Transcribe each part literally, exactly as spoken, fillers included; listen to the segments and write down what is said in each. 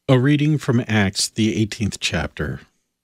A reading from Acts, the eighteenth chapter.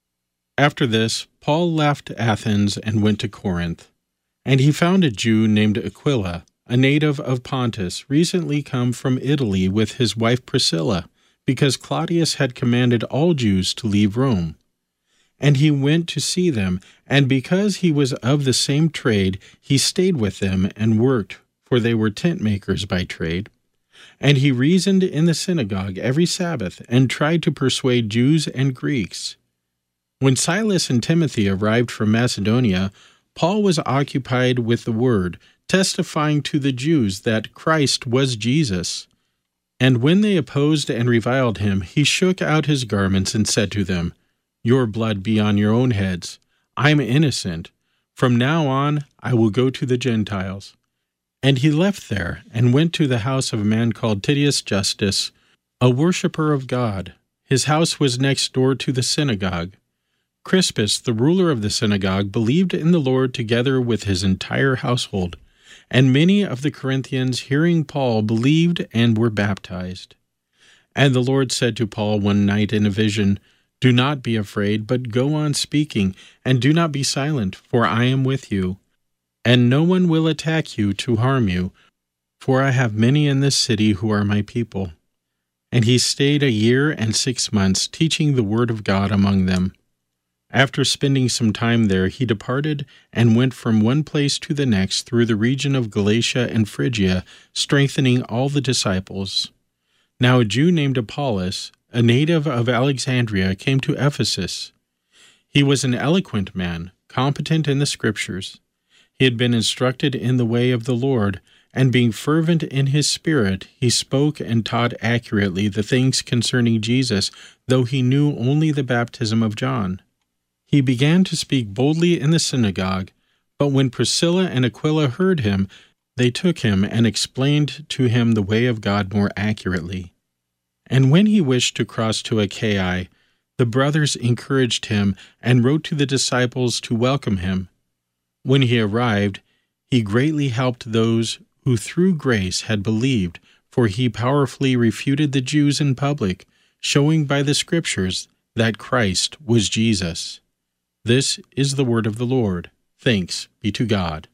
After this, Paul left Athens and went to Corinth. And he found a Jew named Aquila, a native of Pontus, recently come from Italy with his wife Priscilla, because Claudius had commanded all Jews to leave Rome. And he went to see them, and because he was of the same trade, he stayed with them and worked, for they were tent makers by trade. And he reasoned in the synagogue every Sabbath, and tried to persuade Jews and Greeks. When Silas and Timothy arrived from Macedonia, Paul was occupied with the word, testifying to the Jews that Christ was Jesus. And when they opposed and reviled him, he shook out his garments and said to them, "Your blood be on your own heads. I am innocent. From now on I will go to the Gentiles." And he left there, and went to the house of a man called Titius Justus, a worshipper of God. His house was next door to the synagogue. Crispus, the ruler of the synagogue, believed in the Lord together with his entire household, and many of the Corinthians, hearing Paul, believed and were baptized. And the Lord said to Paul one night in a vision, "Do not be afraid, but go on speaking, and do not be silent, for I am with you. And no one will attack you to harm you, for I have many in this city who are my people." And he stayed a year and six months, teaching the word of God among them. After spending some time there, he departed and went from one place to the next through the region of Galatia and Phrygia, strengthening all the disciples. Now a Jew named Apollos, a native of Alexandria, came to Ephesus. He was an eloquent man, competent in the Scriptures. He had been instructed in the way of the Lord, and being fervent in his spirit, he spoke and taught accurately the things concerning Jesus, though he knew only the baptism of John. He began to speak boldly in the synagogue, but when Priscilla and Aquila heard him, they took him and explained to him the way of God more accurately. And when he wished to cross to Achaia, the brothers encouraged him and wrote to the disciples to welcome him. When he arrived, he greatly helped those who through grace had believed, for he powerfully refuted the Jews in public, showing by the Scriptures that Christ was Jesus. This is the word of the Lord. Thanks be to God.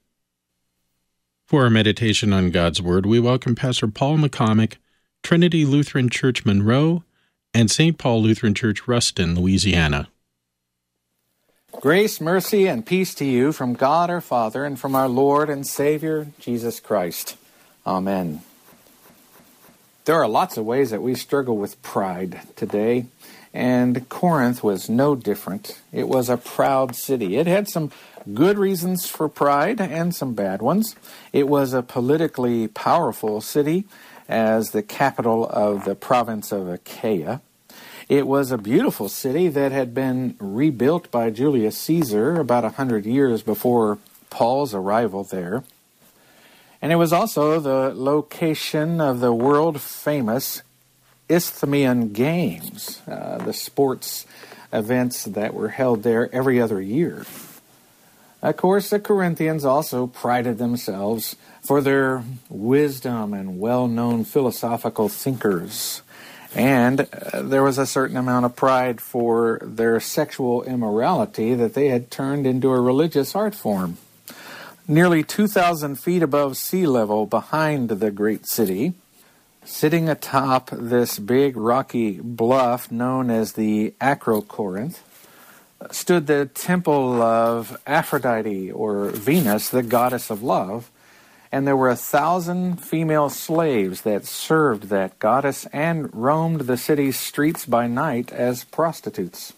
For our meditation on God's Word, we welcome Pastor Paul McCormick, Trinity Lutheran Church Monroe, and Saint Paul Lutheran Church Ruston, Louisiana. Grace, mercy, and peace to you from God our Father and from our Lord and Savior, Jesus Christ. Amen. There are lots of ways that we struggle with pride today, and Corinth was no different. It was a proud city. It had some good reasons for pride and some bad ones. It was a politically powerful city as the capital of the province of Achaia. It was a beautiful city that had been rebuilt by Julius Caesar about a hundred years before Paul's arrival there. And it was also the location of the world-famous Isthmian Games, uh, the sports events that were held there every other year. Of course, the Corinthians also prided themselves for their wisdom and well-known philosophical thinkers. And uh, there was a certain amount of pride for their sexual immorality that they had turned into a religious art form. Nearly two thousand feet above sea level behind the great city, sitting atop this big rocky bluff known as the Acrocorinth, stood the temple of Aphrodite, or Venus, the goddess of love, and there were a thousand female slaves that served that goddess and roamed the city's streets by night as prostitutes.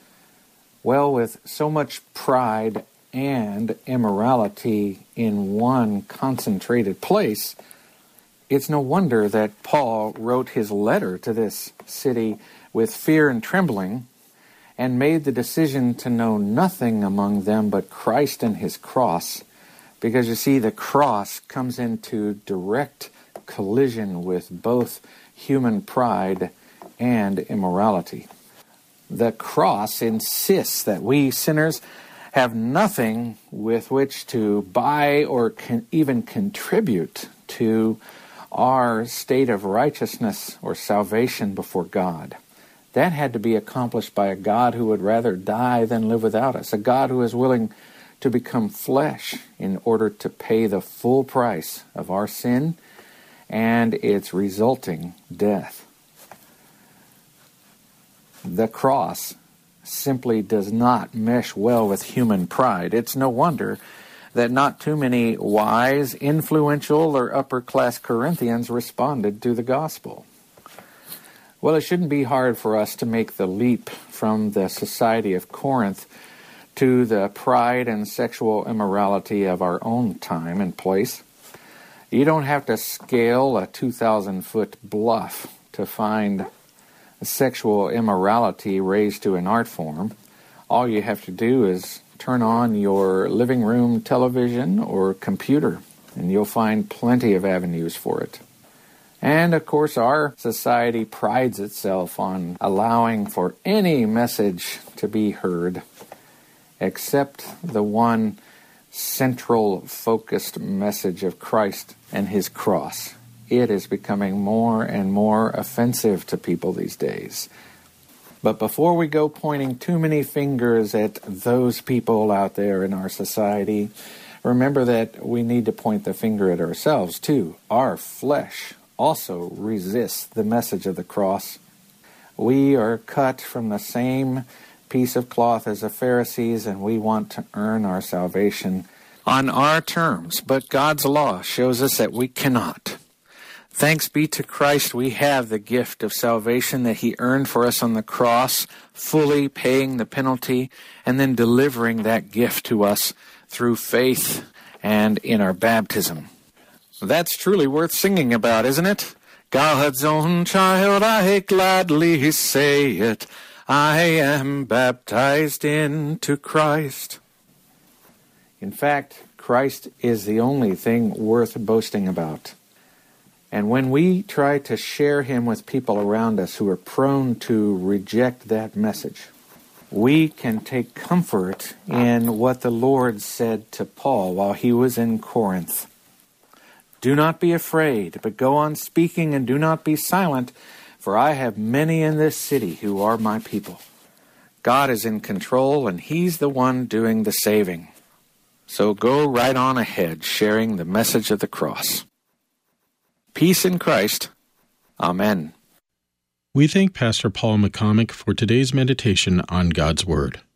Well, with so much pride and immorality in one concentrated place, it's no wonder that Paul wrote his letter to this city with fear and trembling, and made the decision to know nothing among them but Christ and his cross. Because you see, the cross comes into direct collision with both human pride and immorality. The cross insists that we sinners have nothing with which to buy or can even contribute to our state of righteousness or salvation before God. That had to be accomplished by a God who would rather die than live without us, a God who is willing to become flesh in order to pay the full price of our sin and its resulting death. The cross simply does not mesh well with human pride. It's no wonder that not too many wise, influential, or upper-class Corinthians responded to the gospel. Well, it shouldn't be hard for us to make the leap from the society of Corinth to the pride and sexual immorality of our own time and place. You don't have to scale a two thousand foot bluff to find sexual immorality raised to an art form. All you have to do is turn on your living room television or computer, and you'll find plenty of avenues for it. And, of course, our society prides itself on allowing for any message to be heard except the one central focused message of Christ and His cross. It is becoming more and more offensive to people these days. But before we go pointing too many fingers at those people out there in our society, remember that we need to point the finger at ourselves too. Our flesh also resists the message of the cross. We are cut from the same piece of cloth as the Pharisees, and we want to earn our salvation on our terms. But God's law shows us that we cannot. Thanks be to Christ, we have the gift of salvation that He earned for us on the cross, fully paying the penalty, and then delivering that gift to us through faith and in our baptism. That's truly worth singing about, isn't it? God's own child, I gladly say it. I am baptized into Christ. In fact, Christ is the only thing worth boasting about. And when we try to share Him with people around us who are prone to reject that message, we can take comfort in what the Lord said to Paul while he was in Corinth. Do not be afraid, but go on speaking and do not be silent, for I have many in this city who are my people. God is in control, and He's the one doing the saving. So go right on ahead, sharing the message of the cross. Peace in Christ. Amen. We thank Pastor Paul McCormick for today's meditation on God's Word.